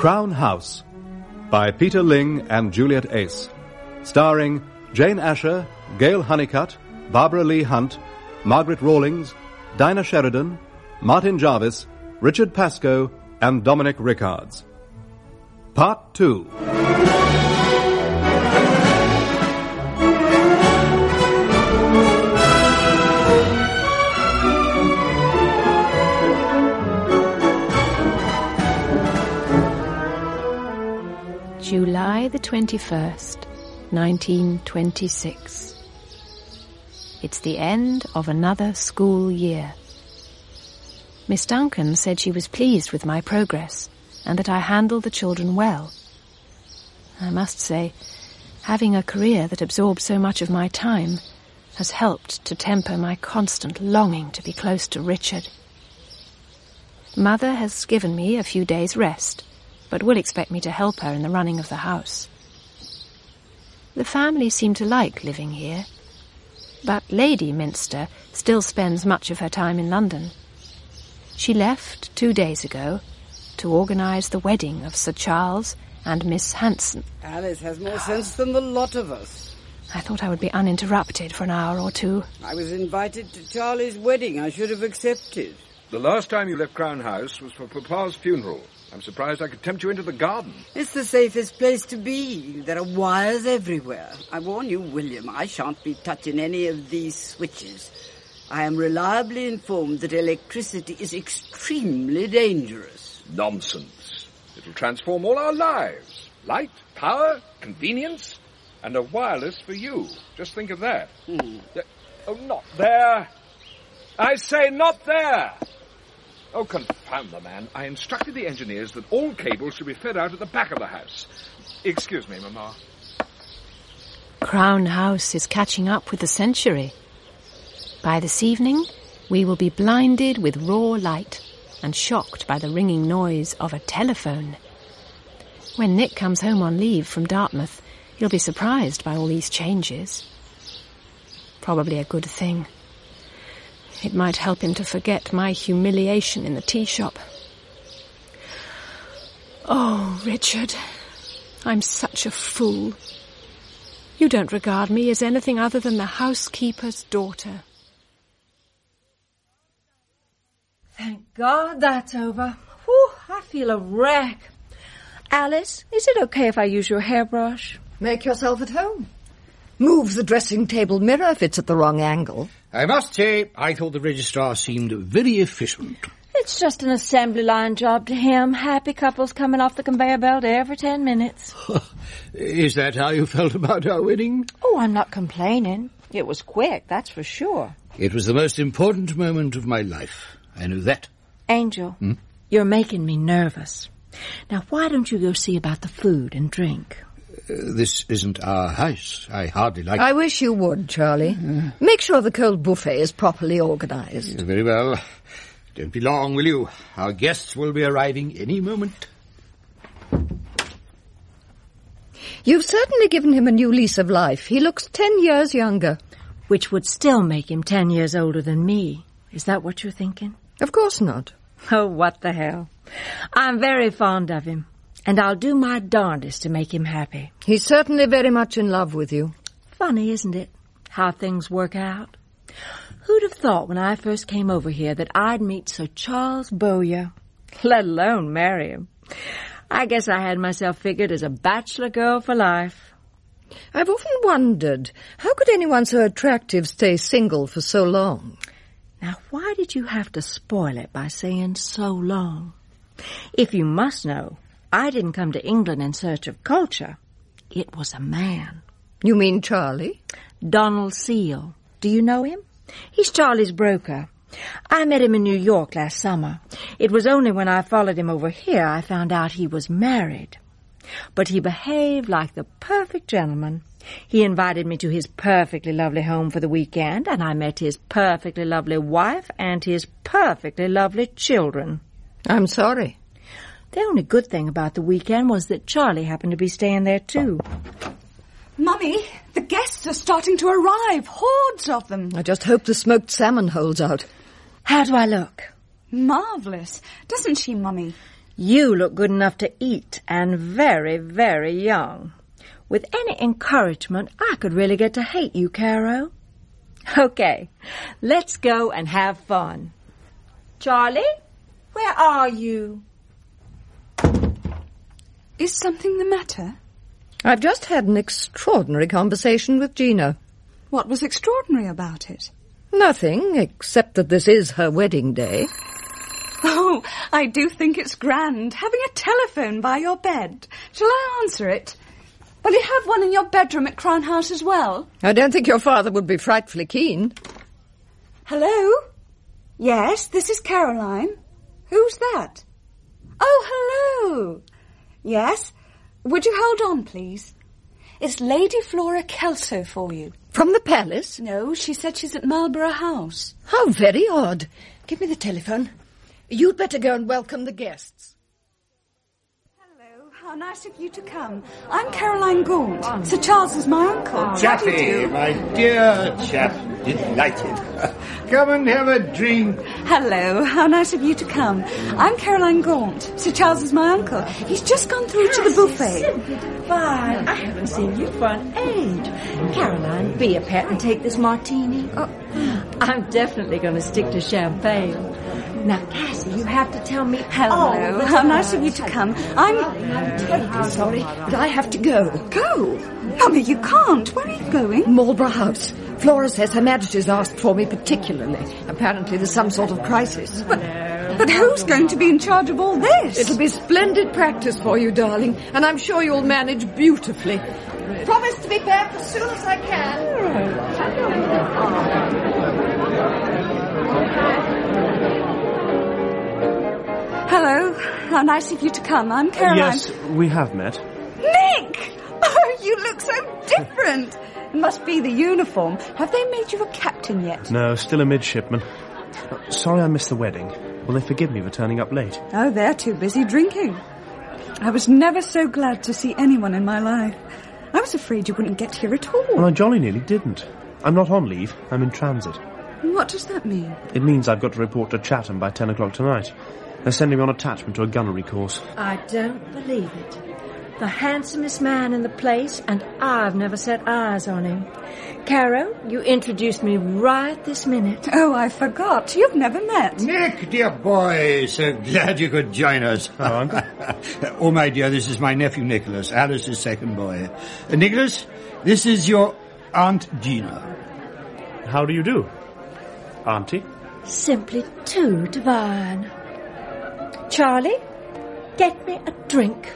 Crown House by Peter Ling and Juliet Ace, starring Jane Asher, Gail Honeycutt, Barbara Lee Hunt, Margaret Rawlings, Dinah Sheridan, Martin Jarvis, Richard Pascoe, and Dominic Rickards. Part 2. July the 21st, 1926. It's the end of another school year. Miss Duncan said she was pleased with my progress and that I handled the children well. I must say, having a career that absorbs so much of my time has helped to temper my constant longing to be close to Richard. Mother has given me a few days' rest, but will expect me to help her in the running of the house. The family seem to like living here, but Lady Minster still spends much of her time in London. She left 2 days ago to organise the wedding of Sir Charles and Miss Hanson. Alice has more sense than the lot of us. I thought I would be uninterrupted for an hour or two. I was invited to Charlie's wedding. I should have accepted. The last time you left Crown House was for Papa's funeral. I'm surprised I could tempt you into the garden. It's the safest place to be. There are wires everywhere. I warn you, William, I shan't be touching any of these switches. I am reliably informed that electricity is extremely dangerous. Nonsense. It'll transform all our lives. Light, power, convenience, and a wireless for you. Just think of that. Oh, not there. I say not there. Oh, confound the man. I instructed the engineers that all cables should be fed out at the back of the house. Excuse me, Mamma. Crown House is catching up with the century. By this evening, we will be blinded with raw light and shocked by the ringing noise of a telephone. When Nick comes home on leave from Dartmouth, he'll be surprised by all these changes. Probably a good thing. It might help him to forget my humiliation in the tea shop. Oh, Richard, I'm such a fool. You don't regard me as anything other than the housekeeper's daughter. Thank God that's over. Whew, I feel a wreck. Alice, is it okay if I use your hairbrush? Make yourself at home. Move the dressing table mirror if it's at the wrong angle. I must say, I thought the registrar seemed very efficient. It's just an assembly line job to him. Happy couples coming off the conveyor belt every 10 minutes. Is that how you felt about our wedding? Oh, I'm not complaining. It was quick, that's for sure. It was the most important moment of my life. I knew that. Angel, you're making me nervous. Now, why don't you go see about the food and drink? This isn't our house. I hardly like... I wish you would, Charlie. Make sure the cold buffet is properly organised. Very well. Don't be long, will you? Our guests will be arriving any moment. You've certainly given him a new lease of life. He looks 10 years younger. Which would still make him 10 years older than me. Is that what you're thinking? Of course not. Oh, what the hell. I'm very fond of him. And I'll do my darndest to make him happy. He's certainly very much in love with you. Funny, isn't it, how things work out? Who'd have thought when I first came over here that I'd meet Sir Charles Bowyer, let alone marry him? I guess I had myself figured as a bachelor girl for life. I've often wondered, how could anyone so attractive stay single for so long? Now, why did you have to spoil it by saying so long? If you must know, I didn't come to England in search of culture. It was a man. You mean Charlie? Donald Seal. Do you know him? He's Charlie's broker. I met him in New York last summer. It was only when I followed him over here I found out he was married. But he behaved like the perfect gentleman. He invited me to his perfectly lovely home for the weekend, and I met his perfectly lovely wife and his perfectly lovely children. I'm sorry. The only good thing about the weekend was that Charlie happened to be staying there, too. Mummy, the guests are starting to arrive. Hordes of them. I just hope the smoked salmon holds out. How do I look? Marvellous. Doesn't she, Mummy? You look good enough to eat and very, very young. With any encouragement, I could really get to hate you, Caro. Okay, let's go and have fun. Charlie, where are you? Is something the matter? I've just had an extraordinary conversation with Gina. What was extraordinary about it? Nothing, except that this is her wedding day. Oh, I do think it's grand, having a telephone by your bed. Shall I answer it? Will you have one in your bedroom at Crown House as well? I don't think your father would be frightfully keen. Hello? Yes, this is Caroline. Who's that? Oh, hello. Yes? Would you hold on, please? It's Lady Flora Kelso for you. From the palace? No, she said she's at Marlborough House. How very odd. Give me the telephone. You'd better go and welcome the guests. Hello, how nice of you to come. I'm Caroline Gaunt. Sir Charles is my uncle. Chappie, my dear chap, delighted. Come and have a drink. Hello, how nice of you to come. I'm Caroline Gaunt. Sir Charles is my uncle. He's just gone through to the buffet. Fine. I haven't seen you for an age. Caroline, be a pet and take this martini. Oh, I'm definitely going to stick to champagne. Now, Cassie, you have to tell me. Hello, how nice of you to come. I'm terribly sorry, but I have to go. Go? Mummy, you can't. Where are you going? Marlborough House. Flora says Her Majesty's asked for me particularly. Apparently there's some sort of crisis. But who's going to be in charge of all this? It'll be splendid practice for you, darling, and I'm sure you'll manage beautifully. Promise to be back as soon as I can. Hello, how nice of you to come. I'm Caroline. Yes, we have met. Nick! Oh, you look so different. It must be the uniform. Have they made you a captain yet? No, still a midshipman. Sorry I missed the wedding. Will they forgive me for turning up late? Oh, they're too busy drinking. I was never so glad to see anyone in my life. I was afraid you wouldn't get here at all. Well, I jolly nearly didn't. I'm not on leave. I'm in transit. What does that mean? It means I've got to report to Chatham by 10 o'clock tonight. They're sending me on attachment to a gunnery course. I don't believe it. The handsomest man in the place, and I've never set eyes on him. Caro, you introduced me right this minute. Oh, I forgot. You've never met. Nick, dear boy, so glad you could join us. Hello, Uncle. Oh, my dear, this is my nephew Nicholas, Alice's second boy. Nicholas, this is your Aunt Gina. How do you do, Auntie? Simply too divine. Charlie, get me a drink.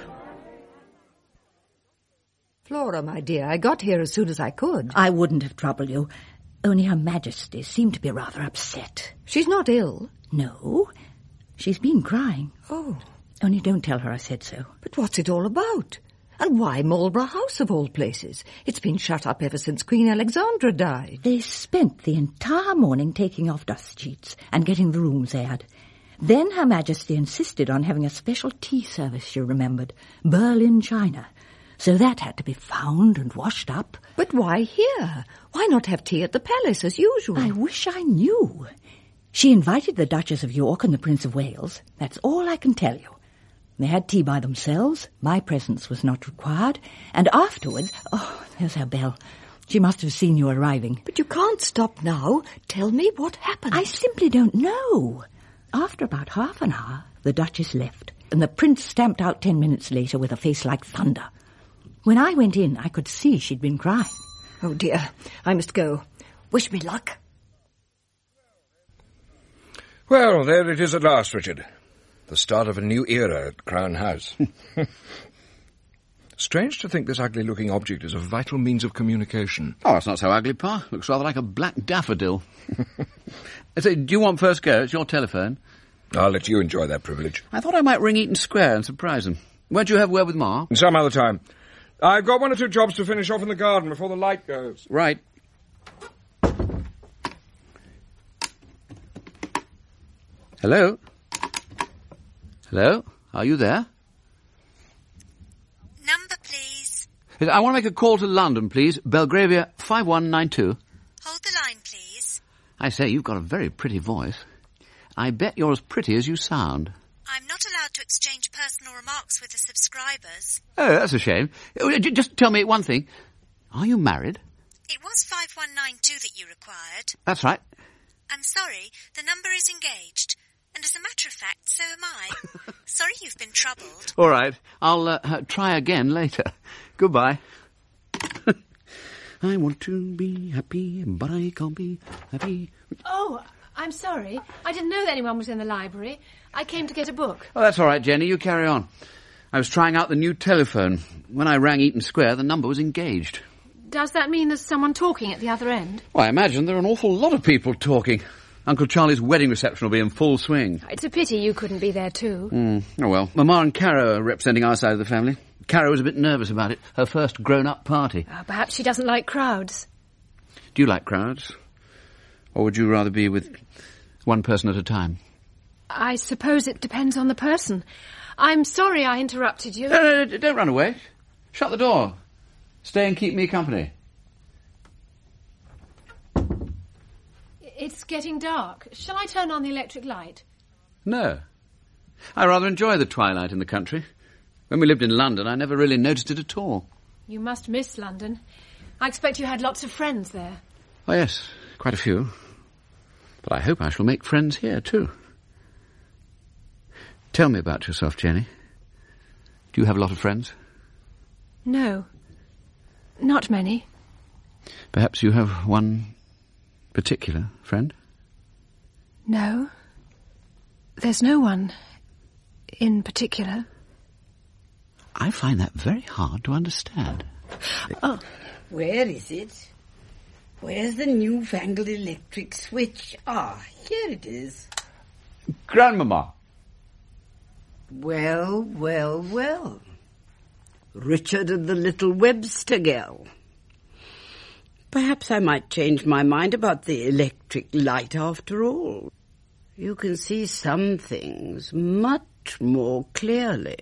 Flora, my dear, I got here as soon as I could. I wouldn't have troubled you. Only Her Majesty seemed to be rather upset. She's not ill. No, she's been crying. Oh. Only don't tell her I said so. But what's it all about? And why Marlborough House, of all places? It's been shut up ever since Queen Alexandra died. They spent the entire morning taking off dust sheets and getting the rooms aired. Then Her Majesty insisted on having a special tea service, you remembered. Berlin china. So that had to be found and washed up. But why here? Why not have tea at the palace as usual? I wish I knew. She invited the Duchess of York and the Prince of Wales. That's all I can tell you. They had tea by themselves. My presence was not required. And afterwards... Oh, there's her bell. She must have seen you arriving. But you can't stop now. Tell me what happened. I simply don't know. After about half an hour, the Duchess left, and the Prince stamped out 10 minutes later with a face like thunder. When I went in, I could see she'd been crying. Oh, dear. I must go. Wish me luck. Well, there it is at last, Richard. The start of a new era at Crown House. Strange to think this ugly-looking object is a vital means of communication. Oh, it's not so ugly, Pa. Looks rather like a black daffodil. So, do you want first go? It's your telephone. I'll let you enjoy that privilege. I thought I might ring Eaton Square and surprise them. Won't you have a word with Ma? Some other time. I've got 1 or 2 jobs to finish off in the garden before the light goes. Right. Hello? Hello? Are you there? Number, please. I want to make a call to London, please. Belgravia 5192. Hold the line, please. I say, you've got a very pretty voice. I bet you're as pretty as you sound. I'm not allowed to exchange personal remarks with the subscribers. Oh, that's a shame. Just tell me one thing. Are you married? It was 5192 that you required. That's right. I'm sorry, the number is engaged. And as a matter of fact, so am I. Sorry you've been troubled. All right. I'll try again later. Goodbye. I want to be happy, but I can't be happy. Oh, I'm sorry. I didn't know that anyone was in the library. I came to get a book. Oh, that's all right, Jenny. You carry on. I was trying out the new telephone. When I rang Eaton Square, the number was engaged. Does that mean there's someone talking at the other end? Well, I imagine there are an awful lot of people talking. Uncle Charlie's wedding reception will be in full swing. It's a pity you couldn't be there too. Oh, well. Mama and Caro are representing our side of the family. Caro was a bit nervous about it. Her first grown-up party. Perhaps she doesn't like crowds. Do you like crowds? Or would you rather be with one person at a time? I suppose it depends on the person. I'm sorry I interrupted you. No, don't run away. Shut the door. Stay and keep me company. It's getting dark. Shall I turn on the electric light? No. I rather enjoy the twilight in the country. When we lived in London, I never really noticed it at all. You must miss London. I expect you had lots of friends there. Oh, yes, quite a few. But I hope I shall make friends here, too. Tell me about yourself, Jenny. Do you have a lot of friends? No. Not many. Perhaps you have one particular friend? No. There's no one in particular. I find that very hard to understand. Oh, where is it? Where's the newfangled electric switch? Here it is. Grandmama. Well. Richard and the little Webster girl. Perhaps I might change my mind about the electric light after all. You can see some things much more clearly.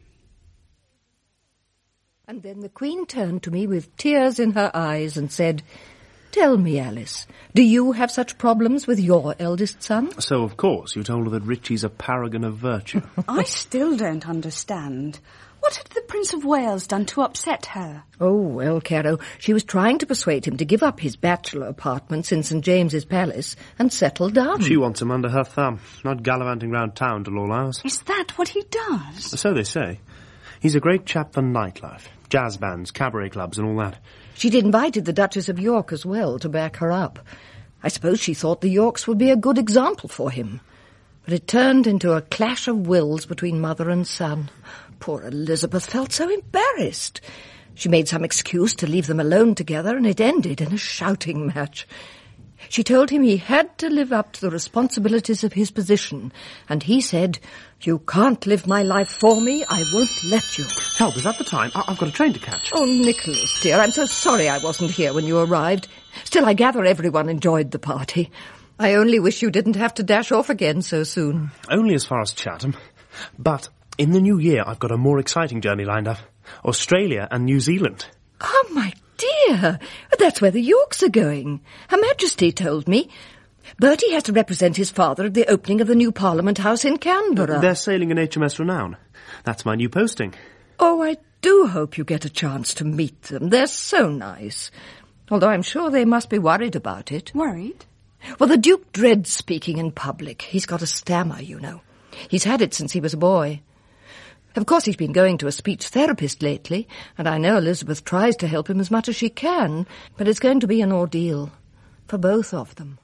And then the Queen turned to me with tears in her eyes and said, "Tell me, Alice, do you have such problems with your eldest son?" So, of course, you told her that Richie's a paragon of virtue. I still don't understand. What had the Prince of Wales done to upset her? Oh, well, Caro, she was trying to persuade him to give up his bachelor apartments in St. James's Palace and settle down. She wants him under her thumb, not gallivanting round town till all hours. Is that what he does? So they say. He's a great chap for nightlife, jazz bands, cabaret clubs and all that. She'd invited the Duchess of York as well to back her up. I suppose she thought the Yorks would be a good example for him. But it turned into a clash of wills between mother and son. Poor Elizabeth felt so embarrassed. She made some excuse to leave them alone together, and it ended in a shouting match. She told him he had to live up to the responsibilities of his position, and he said, "You can't live my life for me. I won't let you." Help, is that the time? I've got a train to catch. Oh, Nicholas, dear, I'm so sorry I wasn't here when you arrived. Still, I gather everyone enjoyed the party. I only wish you didn't have to dash off again so soon. Only as far as Chatham. But in the new year, I've got a more exciting journey lined up. Australia and New Zealand. Oh, my dear. That's where the Yorks are going. Her Majesty told me. Bertie has to represent his father at the opening of the new Parliament House in Canberra. They're sailing in HMS Renown. That's my new posting. Oh, I do hope you get a chance to meet them. They're so nice. Although I'm sure they must be worried about it. Worried? Well, the Duke dreads speaking in public. He's got a stammer, you know. He's had it since he was a boy. Of course, he's been going to a speech therapist lately, and I know Elizabeth tries to help him as much as she can, but it's going to be an ordeal for both of them.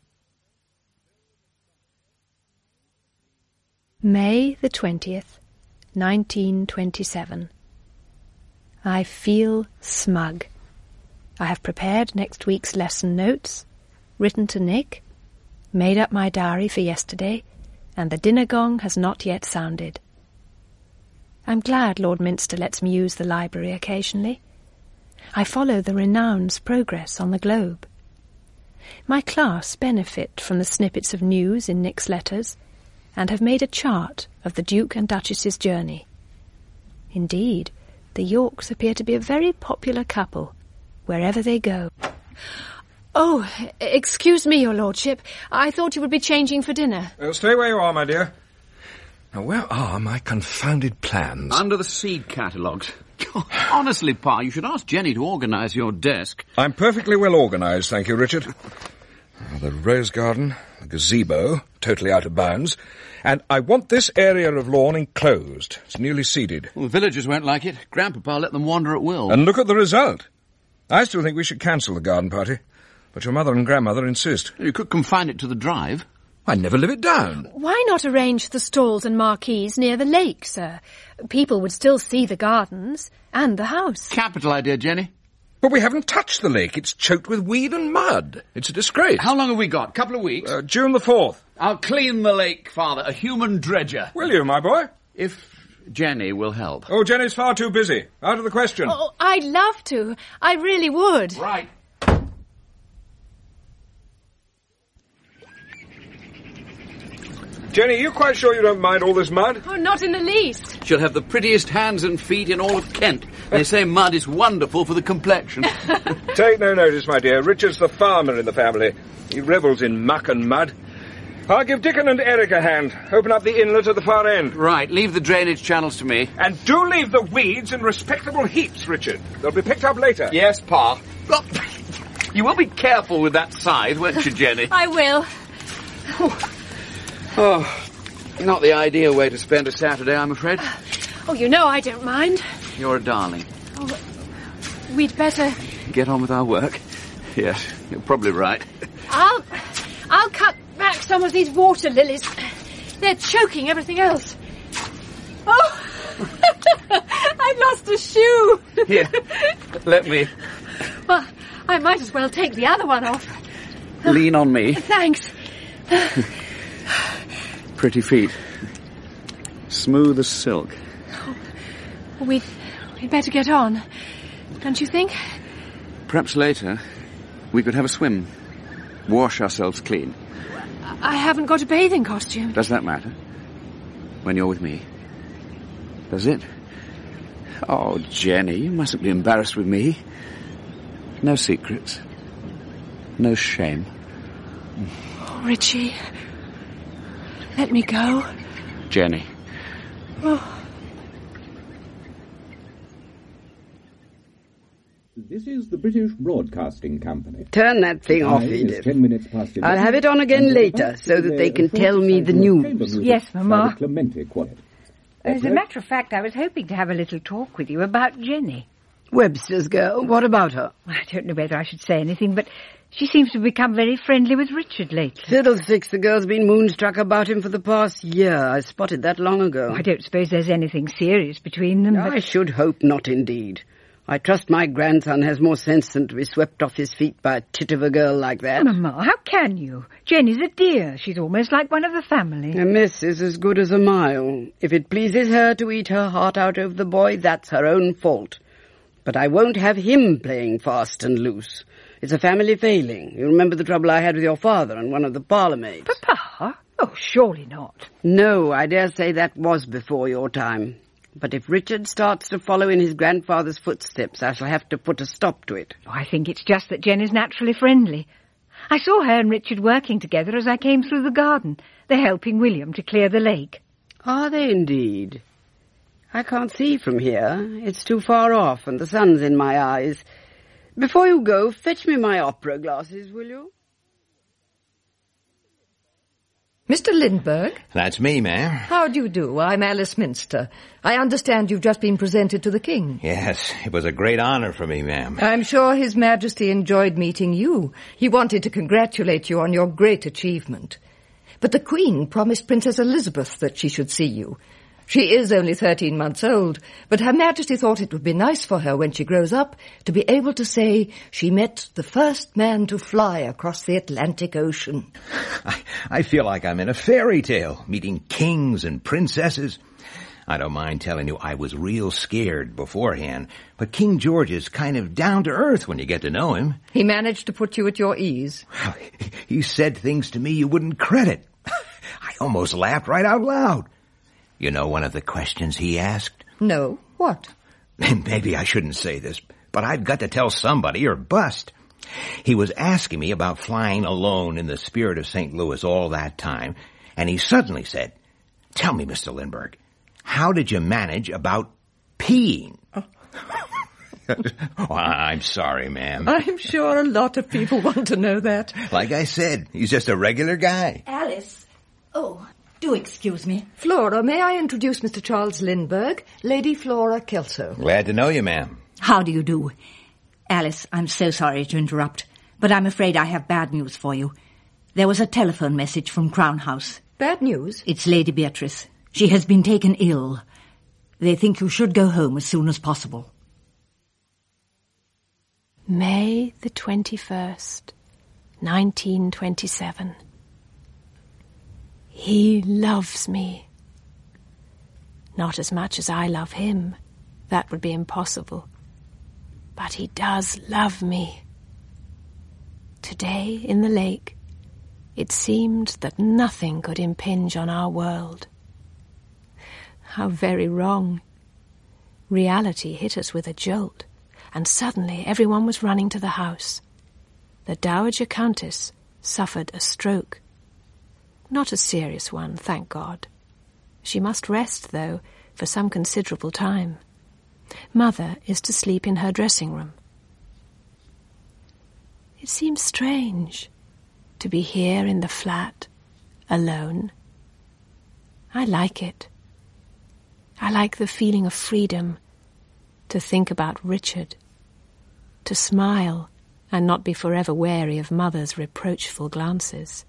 May the 20th, 1927. I feel smug. I have prepared next week's lesson notes, written to Nick, made up my diary for yesterday, and the dinner gong has not yet sounded. I'm glad Lord Minster lets me use the library occasionally. I follow the Renown's progress on the Globe. My class benefit from the snippets of news in Nick's letters, and have made a chart of the Duke and Duchess's journey. Indeed, the Yorks appear to be a very popular couple, wherever they go. Oh, excuse me, your lordship. I thought you would be changing for dinner. Stay where you are, my dear. Now, where are my confounded plans? Under the seed catalogues. Honestly, Pa, you should ask Jenny to organise your desk. I'm perfectly well organised, thank you, Richard. The rose garden, the gazebo, totally out of bounds. And I want this area of lawn enclosed. It's newly seeded. Well, the villagers won't like it. Grandpapa let them wander at will. And look at the result. I still think we should cancel the garden party. But your mother and grandmother insist. You could confine it to the drive. I never live it down. Why not arrange the stalls and marquees near the lake, sir? People would still see the gardens and the house. Capital idea, Jenny. But we haven't touched the lake. It's choked with weed and mud. It's a disgrace. How long have we got? Couple of weeks? June the 4th. I'll clean the lake, Father. A human dredger. Will you, my boy? If Jenny will help. Oh, Jenny's far too busy. Out of the question. Oh, I'd love to. I really would. Right. Jenny, are you quite sure you don't mind all this mud? Oh, not in the least. She'll have the prettiest hands and feet in all of Kent. They say mud is wonderful for the complexion. Take no notice, my dear. Richard's the farmer in the family. He revels in muck and mud. I'll give Dickon and Eric a hand. Open up the inlet at the far end. Right, leave the drainage channels to me. And do leave the weeds in respectable heaps, Richard. They'll be picked up later. Yes, Pa. Well, you will be careful with that scythe, won't you, Jenny? I will. Oh, not the ideal way to spend a Saturday, I'm afraid. Oh, you know I don't mind. You're a darling. Oh, we'd better... Get on with our work. Yes, you're probably right. I'll cut back some of these water lilies. They're choking everything else. Oh! I've lost a shoe. Here, let me. Well, I might as well take the other one off. Lean on me. Thanks. Pretty feet. Smooth as silk. Oh, we'd better get on, don't you think? Perhaps later we could have a swim. Wash ourselves clean. I haven't got a bathing costume. Does that matter? When you're with me? Does it? Oh, Jenny, you mustn't be embarrassed with me. No secrets. No shame. Oh, Richie. Let me go. Jenny. Oh. This is the British Broadcasting Company. Turn that thing off, Edith. 10 minutes past 11. I'll have it on again later, so that they can tell me the news. Yes, Mamma. As As a matter of fact, I was hoping to have a little talk with you about Jenny. Webster's girl, what about her? I don't know whether I should say anything, but she seems to have become very friendly with Richard lately. Fiddlesticks, the girl's been moonstruck about him for the past year. I spotted that long ago. I don't suppose there's anything serious between them. I should hope not, indeed. I trust my grandson has more sense than to be swept off his feet by a tit of a girl like that. Mamma, how can you? Jenny's a dear. She's almost like one of the family. A miss is as good as a mile. If it pleases her to eat her heart out over the boy, that's her own fault. But I won't have him playing fast and loose. It's a family failing. You remember the trouble I had with your father and one of the parlourmaids? Papa? Oh, surely not. No, I dare say that was before your time. But if Richard starts to follow in his grandfather's footsteps, I shall have to put a stop to it. I think it's just that Jen is naturally friendly. I saw her and Richard working together as I came through the garden. They're helping William to clear the lake. Are they indeed? I can't see from here. It's too far off, and the sun's in my eyes. Before you go, fetch me my opera glasses, will you? Mr. Lindbergh? That's me, ma'am. How do you do? I'm Alice Minster. I understand you've just been presented to the King. Yes, it was a great honor for me, ma'am. I'm sure His Majesty enjoyed meeting you. He wanted to congratulate you on your great achievement. But the Queen promised Princess Elizabeth that she should see you. She is only 13 months old, but Her Majesty thought it would be nice for her when she grows up to be able to say she met the first man to fly across the Atlantic Ocean. I feel like I'm in a fairy tale, meeting kings and princesses. I don't mind telling you I was real scared beforehand, but King George is kind of down to earth when you get to know him. He managed to put you at your ease. He said things to me you wouldn't credit. I almost laughed right out loud. You know one of the questions he asked? No. What? Maybe I shouldn't say this, but I've got to tell somebody or bust. He was asking me about flying alone in the Spirit of St. Louis all that time, and he suddenly said, Tell me, Mr. Lindbergh, how did you manage about peeing? Oh, I'm sorry, ma'am. I'm sure a lot of people want to know that. Like I said, he's just a regular guy. Alice. Oh, do excuse me. Flora, may I introduce Mr. Charles Lindbergh, Lady Flora Kelso. Glad to know you, ma'am. How do you do? Alice, I'm so sorry to interrupt, but I'm afraid I have bad news for you. There was a telephone message from Crown House. Bad news? It's Lady Beatrice. She has been taken ill. They think you should go home as soon as possible. May the 21st, 1927. He loves me. Not as much as I love him. That would be impossible. But he does love me. Today, in the lake, it seemed that nothing could impinge on our world. How very wrong. Reality hit us with a jolt, and suddenly everyone was running to the house. The Dowager Countess suffered a stroke. Not a serious one, thank God. She must rest, though, for some considerable time. Mother is to sleep in her dressing room. It seems strange to be here in the flat, alone. I like it. I like the feeling of freedom, to think about Richard, to smile and not be forever wary of Mother's reproachful glances.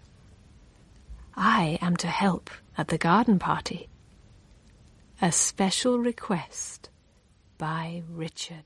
I am to help at the garden party. A special request by Richard.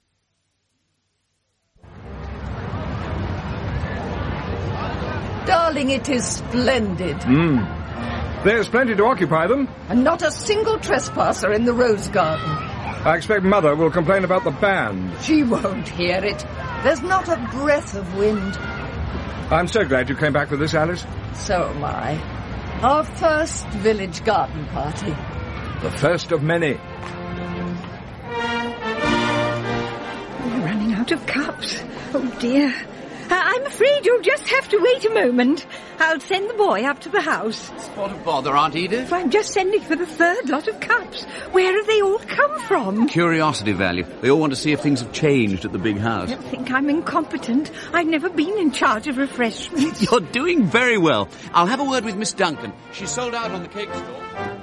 Darling, it is splendid. There's plenty to occupy them. And not a single trespasser in the rose garden. I expect Mother will complain about the band. She won't hear it. There's not a breath of wind. I'm so glad you came back for this, Alice. So am I. Our first village garden party. The first of many. We're running out of cups. Oh, dear. I'm afraid you'll just have to wait a moment. I'll send the boy up to the house. What a bother, Aunt Edith. I'm just sending for the third lot of cups. Where have they all come from? Curiosity value. They all want to see if things have changed at the big house. I don't think I'm incompetent. I've never been in charge of refreshments. You're doing very well. I'll have a word with Miss Duncan. She's sold out on the cake stall.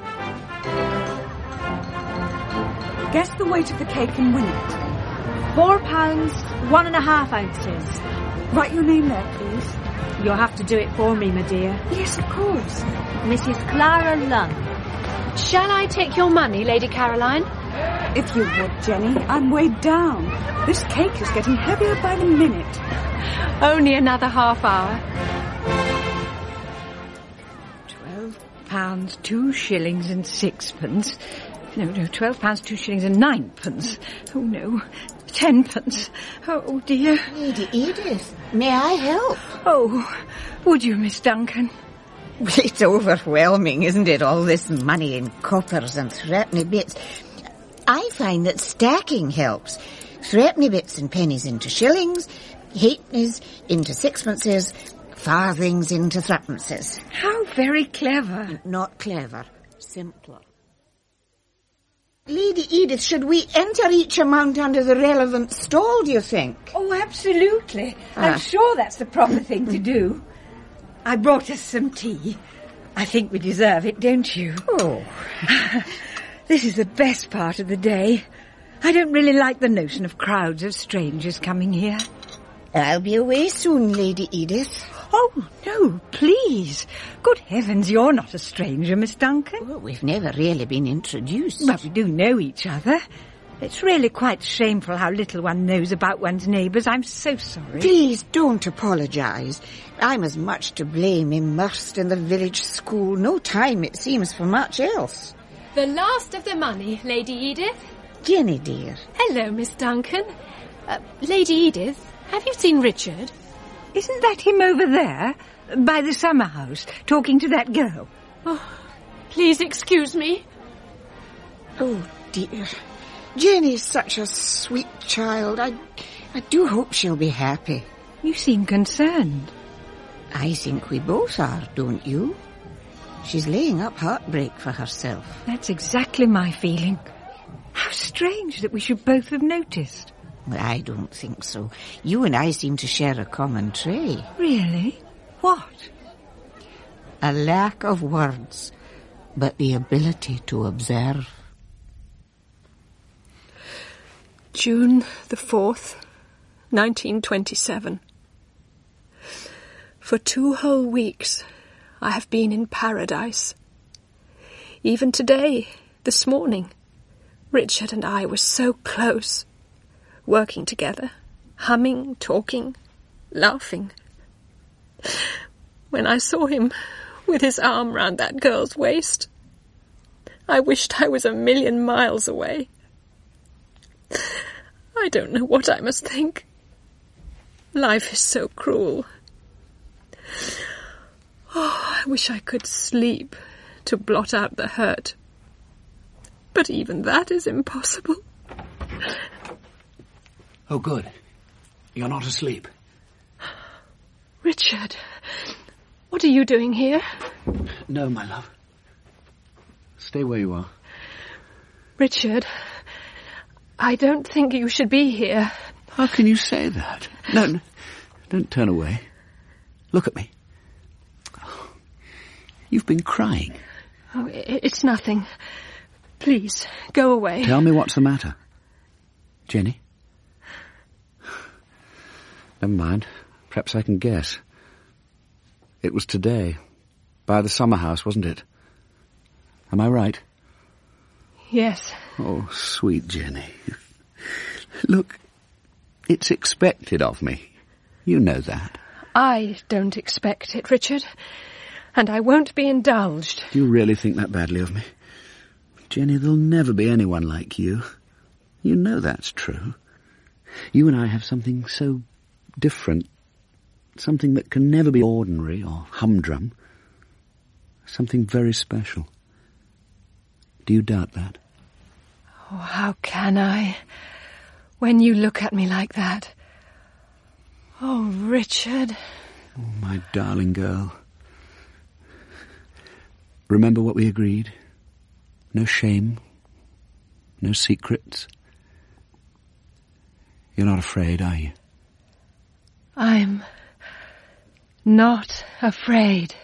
Guess the weight of the cake and win it. 4 pounds, 1.5 ounces. Write your name there, please. You'll have to do it for me, my dear. Yes, of course. Mrs. Clara Lund. Shall I take your money, Lady Caroline? If you would, Jenny. I'm weighed down. This cake is getting heavier by the minute. Only another half hour. £12, 2 shillings and 6pence. No, £12, 2 shillings and 9pence. Oh, no, 10pence. Oh, dear. Lady Edith, may I help? Oh, would you, Miss Duncan? Well, it's overwhelming, isn't it, all this money in coppers and threepenny bits. I find that stacking helps. Threepenny bits and pennies into shillings, halfpennies into sixpences, farthings into threepences. How very clever. Not clever, simpler. Lady Edith, should we enter each amount under the relevant stall, do you think? Oh, absolutely. I'm sure that's the proper thing to do. I brought us some tea. I think we deserve it, don't you? Oh. This is the best part of the day. I don't really like the notion of crowds of strangers coming here. I'll be away soon, Lady Edith. Oh, no, please. Good heavens, you're not a stranger, Miss Duncan. Well, we've never really been introduced. But we do know each other. It's really quite shameful how little one knows about one's neighbours. I'm so sorry. Please don't apologise. I'm as much to blame, immersed in the village school. No time, it seems, for much else. The last of the money, Lady Edith. Jenny, dear. Hello, Miss Duncan. Lady Edith, have you seen Richard? Isn't that him over there, by the summer house, talking to that girl? Oh, please excuse me. Oh, dear. Jenny's such a sweet child. I do hope she'll be happy. You seem concerned. I think we both are, don't you? She's laying up heartbreak for herself. That's exactly my feeling. How strange that we should both have noticed. Well, I don't think so. You and I seem to share a common trait. Really? What? A lack of words, but the ability to observe. June the 4th, 1927. For 2 whole weeks, I have been in paradise. Even today, this morning, Richard and I were so close, working together, humming, talking, laughing. When I saw him with his arm round that girl's waist, I wished I was 1,000,000 miles away. I don't know what I must think. Life is so cruel. Oh, I wish I could sleep to blot out the hurt. But even that is impossible. Oh, good. You're not asleep. Richard, what are you doing here? No, my love. Stay where you are. Richard, I don't think you should be here. How can you say that? No, don't turn away. Look at me. You've been crying. Oh, it's nothing. Please, go away. Tell me what's the matter. Jenny? Never mind. Perhaps I can guess. It was today. By the summer house, wasn't it? Am I right? Yes. Oh, sweet Jenny. Look, it's expected of me. You know that. I don't expect it, Richard. And I won't be indulged. Do you really think that badly of me? Jenny, there'll never be anyone like you. You know that's true. You and I have something so different. Something that can never be ordinary or humdrum. Something very special. Do you doubt that? Oh, how can I, when you look at me like that? Oh, Richard. Oh, my darling girl. Remember what we agreed? No shame. No secrets. You're not afraid, are you? I'm not afraid.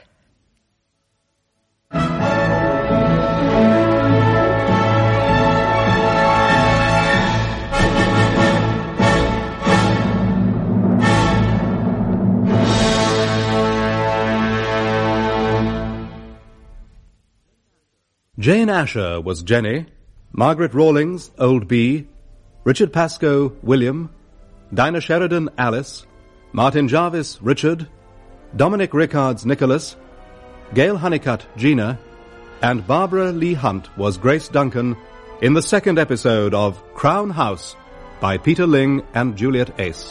Jane Asher was Jenny, Margaret Rawlings, Old B, Richard Pascoe, William, Dinah Sheridan, Alice, Martin Jarvis, Richard, Dominic Rickards, Nicholas, Gail Honeycutt, Gina, and Barbara Lee Hunt was Grace Duncan in the second episode of Crown House by Peter Ling and Juliet Ace.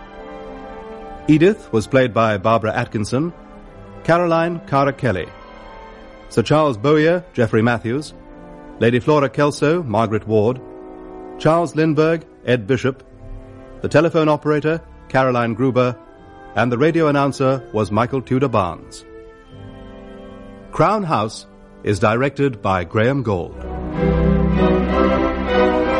Edith was played by Barbara Atkinson, Caroline, Cara Kelly, Sir Charles Bowyer, Geoffrey Matthews, Lady Flora Kelso, Margaret Ward, Charles Lindbergh, Ed Bishop, the telephone operator, Caroline Gruber, and the radio announcer was Michael Tudor Barnes. Crown House is directed by Graham Gold.